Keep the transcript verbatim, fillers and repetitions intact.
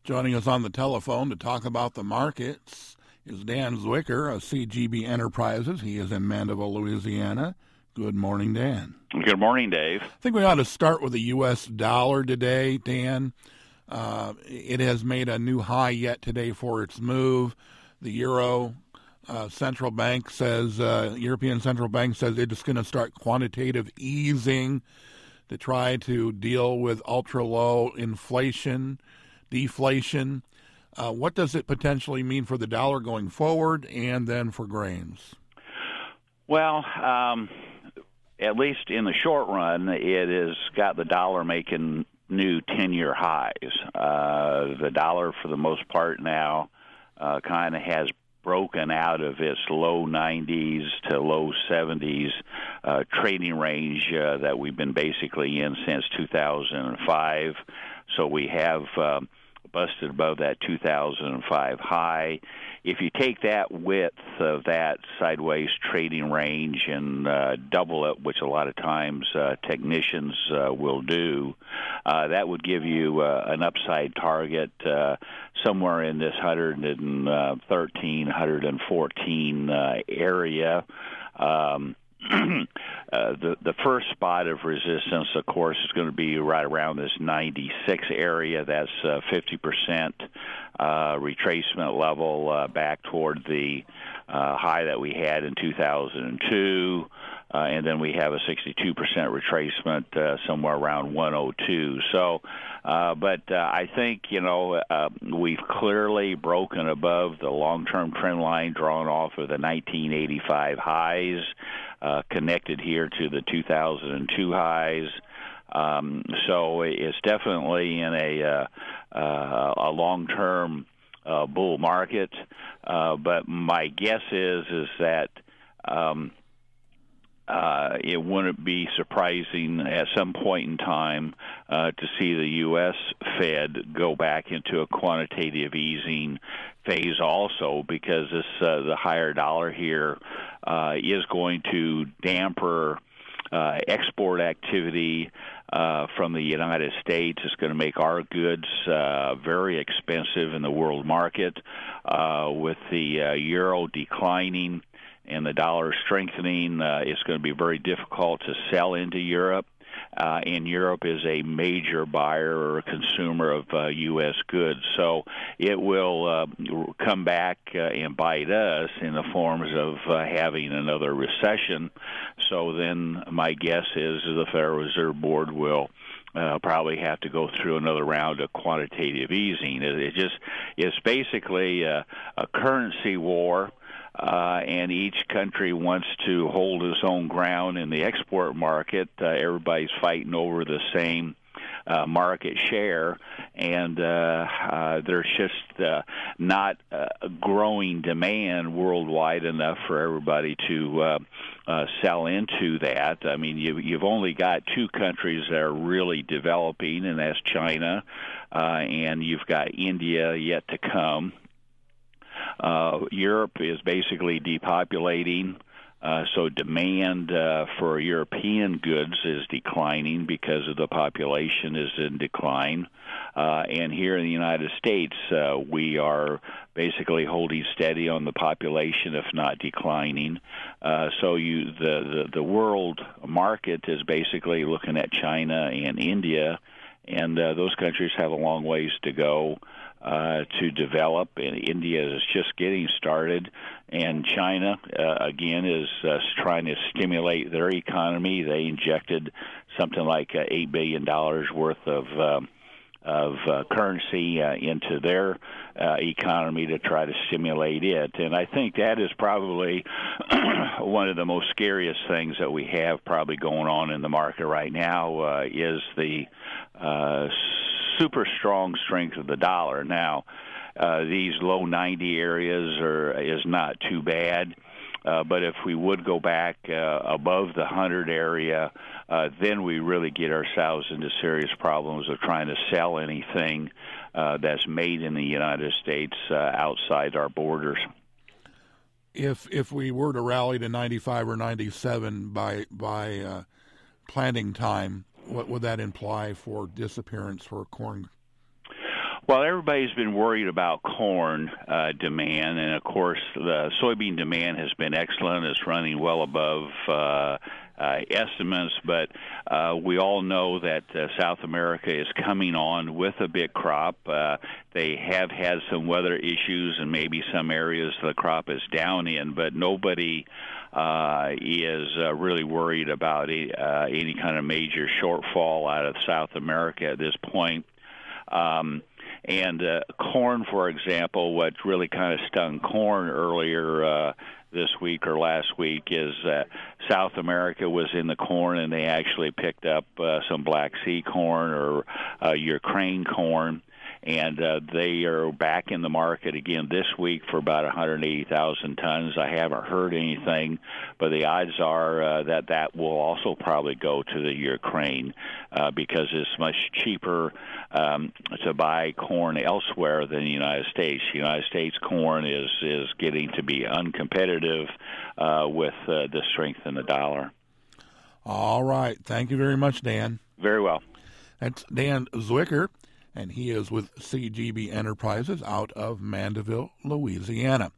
Joining us on the telephone to talk about the markets is Dan Zwicker of C G B Enterprises. He is in Mandeville, Louisiana. Good morning, Dan. Good morning, Dave. I think we ought to start with the U S dollar today, Dan. Uh, it has made a new high yet today for its move. The Euro uh, Central Bank says, uh, European Central Bank says it's going to start quantitative easing to try to deal with ultra-low inflation, deflation. Uh, what does it potentially mean for the dollar going forward and then for grains? Well, um, at least in the short run, it has got the dollar making new ten-year highs. Uh, the dollar, for the most part now, uh, kind of has broken out of its low nineties to low seventies uh, trading range uh, that we've been basically in since two thousand five. So we have uh, busted above that two thousand five high. If you take that width of that sideways trading range and uh, double it, which a lot of times uh, technicians uh, will do, uh, that would give you uh, an upside target uh, somewhere in this one thirteen, one fourteen uh, area. Um, uh, the the first spot of resistance, of course, is going to be right around this ninety-six area. That's uh, fifty percent uh, retracement level uh, back toward the uh, high that we had in two thousand two. Uh, and then we have a sixty-two percent retracement uh, somewhere around one oh two. So, uh, but uh, I think, you know, uh, we've clearly broken above the long-term trend line drawn off of the nineteen eighty-five highs, uh, connected here to the two thousand two highs. Um, so it's definitely in a, uh, uh, a long-term uh, bull market. Uh, but my guess is, is that um, Uh, it wouldn't be surprising at some point in time uh, to see the U S Fed go back into a quantitative easing phase also, because this uh, the higher dollar here uh, is going to damper uh, export activity uh, from the United States. It's going to make our goods uh, very expensive in the world market. Uh, with the uh, euro declining and the dollar strengthening, uh, it's going to be very difficult to sell into Europe. Uh, and Europe is a major buyer or consumer of uh, U S goods. So it will uh, come back uh, and bite us in the forms of uh, having another recession. So then my guess is the Federal Reserve Board will Uh, probably have to go through another round of quantitative easing. It, it just it's basically a, a currency war, uh, and each country wants to hold its own ground in the export market. Uh, everybody's fighting over the same uh, market share, and uh, uh, there's just uh, not a growing demand worldwide enough for everybody to uh, uh, sell into that. I mean, you, you've only got two countries that are really developing, and that's China, uh, and you've got India yet to come. Uh, Europe is basically depopulating. Uh, so demand uh, for European goods is declining because of the population is in decline. Uh, and here in the United States, uh, we are basically holding steady on the population, if not declining. Uh, so you, the, the, the world market is basically looking at China and India, and uh, those countries have a long ways to go Uh, to develop, and India is just getting started, and China, uh, again, is uh, trying to stimulate their economy. They injected something like uh, eight billion dollars worth of um, of uh, currency uh, into their uh, economy to try to stimulate it. And I think that is probably one of the most scariest things that we have probably going on in the market right now uh, is the uh, super strong strength of the dollar. Now, uh, these low ninety areas are is not too bad. Uh, but if we would go back uh, above the one hundred area, uh, then we really get ourselves into serious problems of trying to sell anything uh, that's made in the United States uh, outside our borders. If if we were to rally to ninety-five or ninety-seven by by uh, planting time, what would that imply for disappearance for corn? Well, everybody's been worried about corn uh, demand, and of course the soybean demand has been excellent. It's running well above uh, uh, estimates, but uh, we all know that uh, South America is coming on with a big crop. Uh, they have had some weather issues, and maybe some areas the crop is down in, but nobody uh, is uh, really worried about a, uh, any kind of major shortfall out of South America at this point. Um, and uh, corn, for example, what really kind of stung corn earlier uh, this week or last week is that South America was in the corn, and they actually picked up uh, some Black Sea corn or uh, Ukraine corn. And uh, they are back in the market again this week for about one hundred eighty thousand tons. I haven't heard anything, but the odds are uh, that that will also probably go to the Ukraine uh, because it's much cheaper um, to buy corn elsewhere than the United States. The United States corn is, is getting to be uncompetitive uh, with uh, the strength in the dollar. All right. Thank you very much, Dan. Very well. That's Dan Zwicker, and he is with C G B Enterprises out of Mandeville, Louisiana.